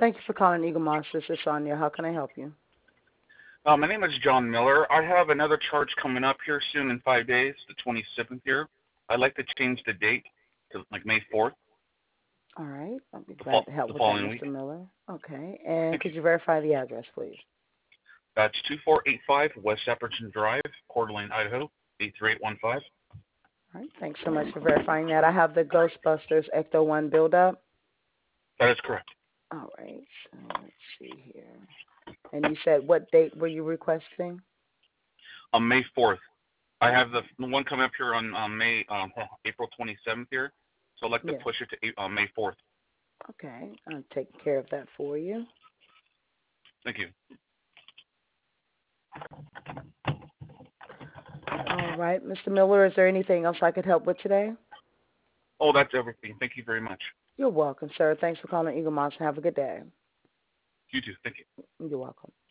Thank you for calling Eagle Monsters. This is Sonia. How can I help you? My name is John Miller. I have another charge coming up here soon in 5 days, the 27th here. I'd like to change the date to like May 4th, All right. I'll be glad to help the with that, following week. Mr. Miller. Okay. And Thank you. could you verify the address, please? That's 2485 West Epperton Drive, Coeur d'Alene, Idaho, 83815. All right. Thanks so much for verifying that. I have the Ghostbusters Ecto 1 build-up. That is correct. All right. So let's see here. And you said what date were you requesting? On May 4th. I have the one coming up here on April 27th here, so I'd like to Yes. push it to May 4th. Okay. I'll take care of that for you. Thank you. All right. Mr. Miller, is there anything else I could help with today? Oh, that's everything. Thank you very much. You're welcome, sir. Thanks for calling Eagle Monster. Have a good day. You too. Thank you. You're welcome.